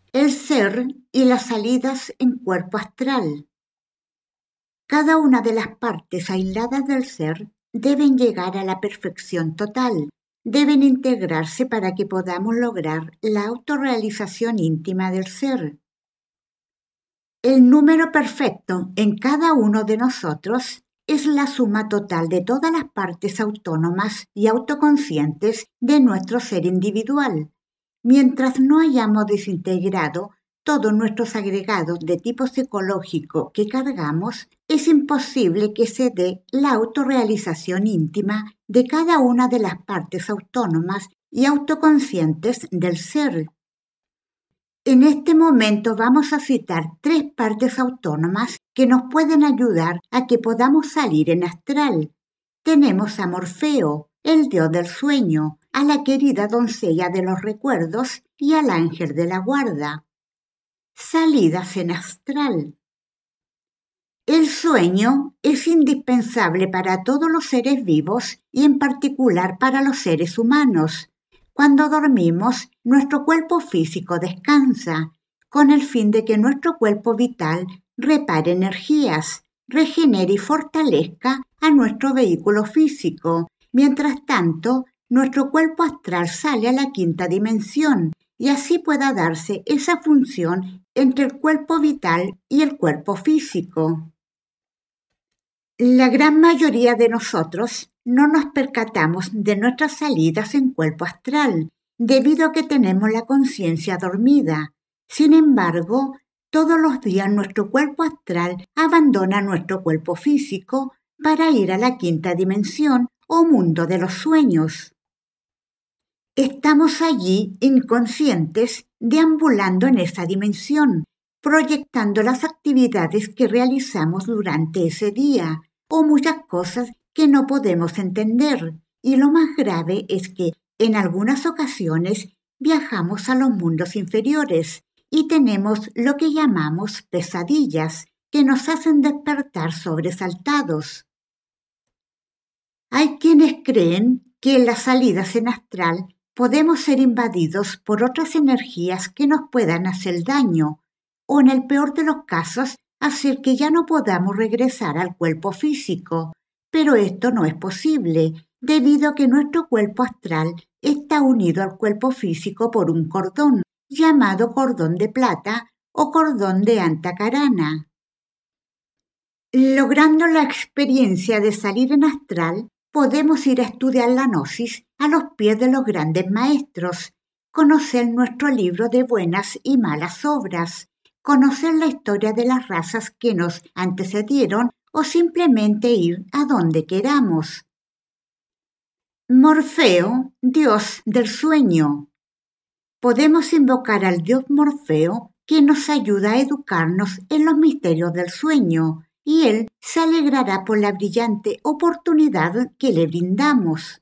El ser y las salidas en cuerpo astral. Cada una de las partes aisladas del ser deben llegar a la perfección total, deben integrarse para que podamos lograr la autorrealización íntima del ser. El número perfecto en cada uno de nosotros es la suma total de todas las partes autónomas y autoconscientes de nuestro ser individual. Mientras no hayamos desintegrado todos nuestros agregados de tipo psicológico que cargamos, es imposible que se dé la autorrealización íntima de cada una de las partes autónomas y autoconscientes del ser. En este momento vamos a citar 3 partes autónomas que nos pueden ayudar a que podamos salir en astral. Tenemos a Morfeo, el dios del sueño, a la querida doncella de los recuerdos y al ángel de la guarda. Salidas en astral. El sueño es indispensable para todos los seres vivos y en particular para los seres humanos. Cuando dormimos, nuestro cuerpo físico descansa, con el fin de que nuestro cuerpo vital repare energías, regenere y fortalezca a nuestro vehículo físico. Mientras tanto, nuestro cuerpo astral sale a la 5ª dimensión y así pueda darse esa función entre el cuerpo vital y el cuerpo físico. La gran mayoría de nosotros no nos percatamos de nuestras salidas en cuerpo astral, debido a que tenemos la conciencia dormida. Sin embargo, todos los días nuestro cuerpo astral abandona nuestro cuerpo físico para ir a la 5ª dimensión o mundo de los sueños. Estamos allí inconscientes, deambulando en esa dimensión, proyectando las actividades que realizamos durante ese día, o muchas cosas que no podemos entender. Y lo más grave es que en algunas ocasiones viajamos a los mundos inferiores y tenemos lo que llamamos pesadillas, que nos hacen despertar sobresaltados. Hay quienes creen que en las salidas en astral podemos ser invadidos por otras energías que nos puedan hacer daño, o en el peor de los casos, hacer que ya no podamos regresar al cuerpo físico. Pero esto no es posible, debido a que nuestro cuerpo astral está unido al cuerpo físico por un cordón, llamado cordón de plata o cordón de Antacarana. Logrando la experiencia de salir en astral, podemos ir a estudiar la gnosis a los pies de los grandes maestros, conocer nuestro libro de buenas y malas obras, conocer la historia de las razas que nos antecedieron o simplemente ir a donde queramos. Morfeo, dios del sueño. Podemos invocar al dios Morfeo, que nos ayuda a educarnos en los misterios del sueño, y él se alegrará por la brillante oportunidad que le brindamos.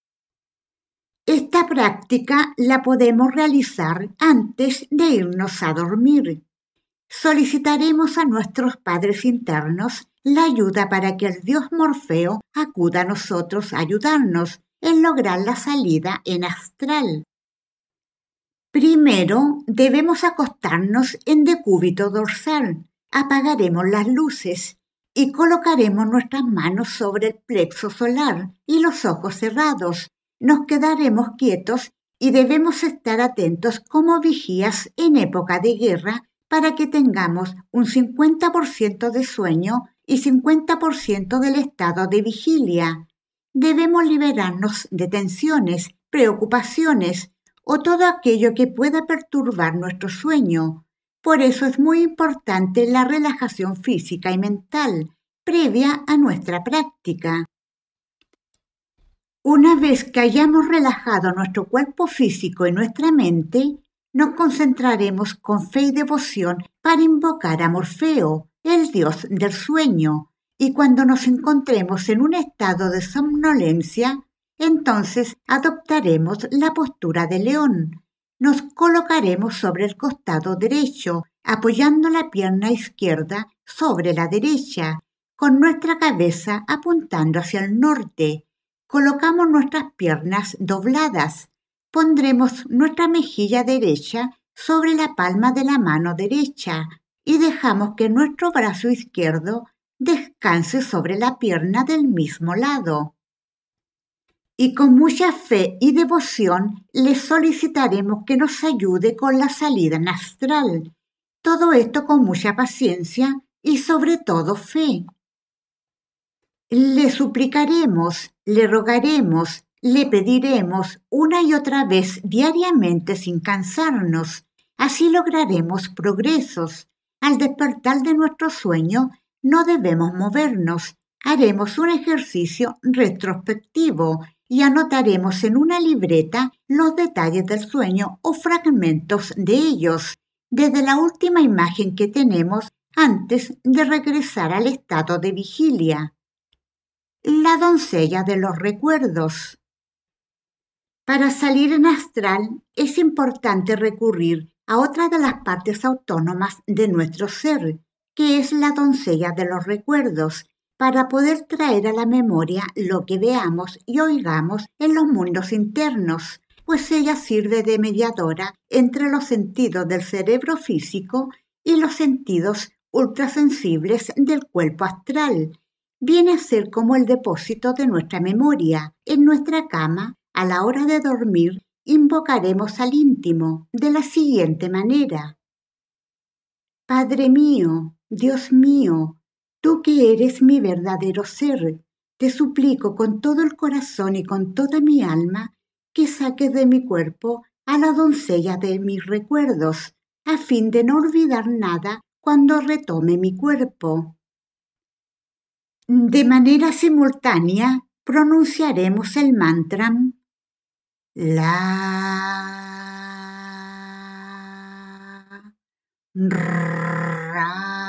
Esta práctica la podemos realizar antes de irnos a dormir. Solicitaremos a nuestros padres internos la ayuda para que el dios Morfeo acuda a nosotros a ayudarnos en lograr la salida en astral. Primero debemos acostarnos en decúbito dorsal, apagaremos las luces y colocaremos nuestras manos sobre el plexo solar y los ojos cerrados. Nos quedaremos quietos y debemos estar atentos como vigías en época de guerra para que tengamos un 50% de sueño y 50% del estado de vigilia. Debemos liberarnos de tensiones, preocupaciones o todo aquello que pueda perturbar nuestro sueño. Por eso es muy importante la relajación física y mental previa a nuestra práctica. Una vez que hayamos relajado nuestro cuerpo físico y nuestra mente, nos concentraremos con fe y devoción para invocar a Morfeo, el dios del sueño, y cuando nos encontremos en un estado de somnolencia, entonces adoptaremos la postura de león. Nos colocaremos sobre el costado derecho, apoyando la pierna izquierda sobre la derecha, con nuestra cabeza apuntando hacia el norte. Colocamos nuestras piernas dobladas. Pondremos nuestra mejilla derecha sobre la palma de la mano derecha y dejamos que nuestro brazo izquierdo descanse sobre la pierna del mismo lado. Y con mucha fe y devoción le solicitaremos que nos ayude con la salida en astral. Todo esto con mucha paciencia y sobre todo fe. Le suplicaremos, le rogaremos, le pediremos una y otra vez diariamente sin cansarnos. Así lograremos progresos. Al despertar de nuestro sueño, no debemos movernos. Haremos un ejercicio retrospectivo y anotaremos en una libreta los detalles del sueño o fragmentos de ellos, desde la última imagen que tenemos antes de regresar al estado de vigilia. La doncella de los recuerdos. Para salir en astral es importante recurrir a otra de las partes autónomas de nuestro ser, que es la doncella de los recuerdos, para poder traer a la memoria lo que veamos y oigamos en los mundos internos, pues ella sirve de mediadora entre los sentidos del cerebro físico y los sentidos ultrasensibles del cuerpo astral. Viene a ser como el depósito de nuestra memoria. En nuestra cama, a la hora de dormir, invocaremos al íntimo de la siguiente manera. Padre mío, Dios mío, tú que eres mi verdadero ser, te suplico con todo el corazón y con toda mi alma que saques de mi cuerpo a la doncella de mis recuerdos, a fin de no olvidar nada cuando retome mi cuerpo. De manera simultánea pronunciaremos el mantra La Ra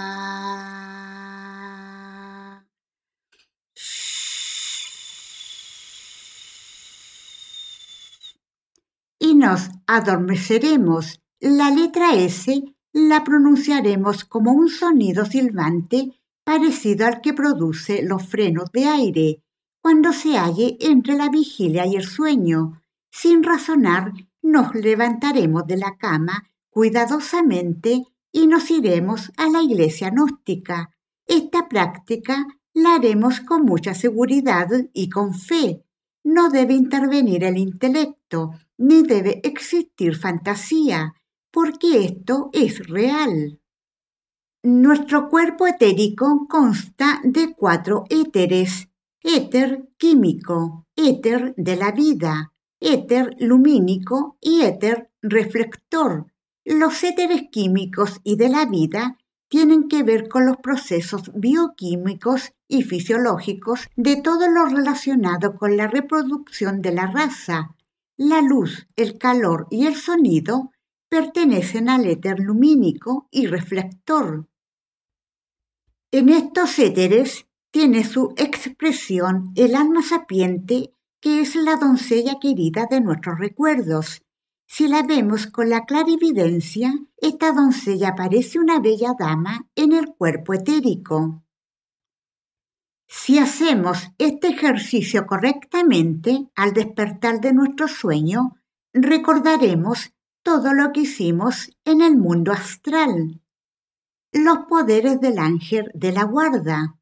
y nos adormeceremos. La letra S la pronunciaremos como un sonido silbante parecido al que produce los frenos de aire cuando se halle entre la vigilia y el sueño. Sin razonar, nos levantaremos de la cama cuidadosamente y nos iremos a la iglesia gnóstica. Esta práctica la haremos con mucha seguridad y con fe. No debe intervenir el intelecto, ni debe existir fantasía, porque esto es real. Nuestro cuerpo etérico consta de 4 éteres: éter químico, éter de la vida, éter lumínico y éter reflector. Los éteres químicos y de la vida tienen que ver con los procesos bioquímicos y fisiológicos de todo lo relacionado con la reproducción de la raza. La luz, el calor y el sonido pertenecen al éter lumínico y reflector. En estos éteres tiene su expresión el alma sapiente, que es la doncella querida de nuestros recuerdos. Si la vemos con la clarividencia, esta doncella parece una bella dama en el cuerpo etérico. Si hacemos este ejercicio correctamente, al despertar de nuestro sueño, recordaremos todo lo que hicimos en el mundo astral. Los poderes del ángel de la guarda.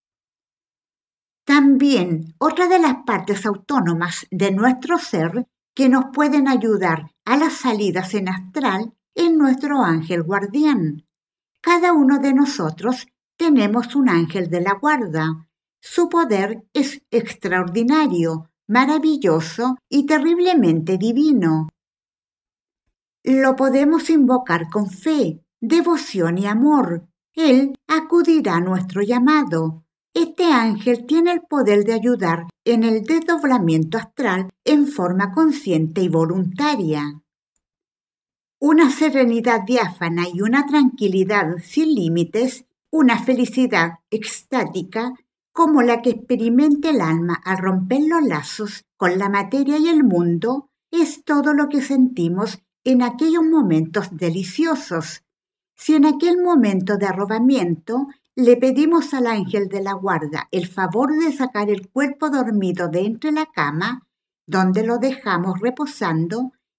También otra de las partes autónomas de nuestro ser que nos pueden ayudar a las salidas en astral es nuestro ángel guardián. Cada uno de nosotros tenemos un ángel de la guarda. Su poder es extraordinario, maravilloso y terriblemente divino. Lo podemos invocar con fe, devoción y amor. Él acudirá a nuestro llamado. Este ángel tiene el poder de ayudar en el desdoblamiento astral en forma consciente y voluntaria. Una serenidad diáfana y una tranquilidad sin límites, una felicidad extática como la que experimenta el alma al romper los lazos con la materia y el mundo, es todo lo que sentimos en aquellos momentos deliciosos. Si en aquel momento de arrobamiento le pedimos al ángel de la guarda el favor de sacar el cuerpo dormido de entre la cama, donde lo dejamos reposando,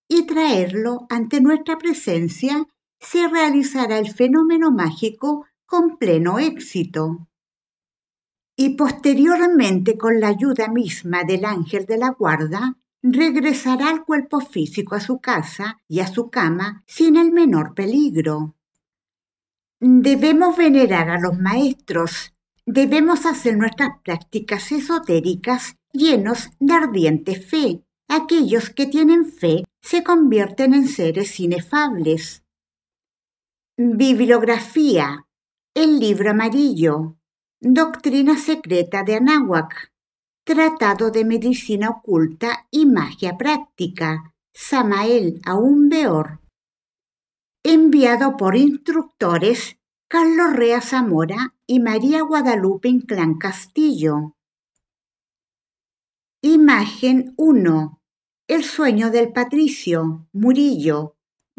y traerlo ante nuestra presencia, se realizará el fenómeno mágico con pleno éxito. Y posteriormente, con la ayuda misma del ángel de la guarda, regresará al cuerpo físico a su casa y a su cama sin el menor peligro. Debemos venerar a los maestros, debemos hacer nuestras prácticas esotéricas llenos de ardiente fe. Aquellos que tienen fe se convierten en seres inefables. Bibliografía: El Libro Amarillo, Doctrina Secreta de Anáhuac, Tratado de Medicina Oculta y Magia Práctica, Samael Aún Beor. Enviado por instructores Carlos Rea Zamora y María Guadalupe Inclán Castillo. Imagen 1. El sueño del patricio, Murillo,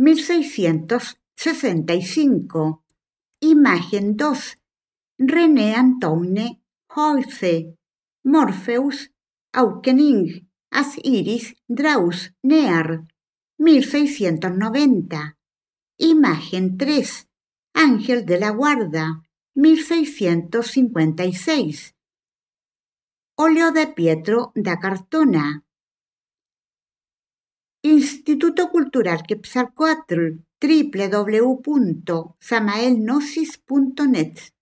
1665. Imagen 2. René Antoine Joyce, Morpheus Aukening, As Iris Draus Near, 1690. Imagen 3. Ángel de la Guarda, 1656. Óleo de Pietro da Cartona. Instituto Cultural Quetzalcóatl, www.samaelgnosis.net.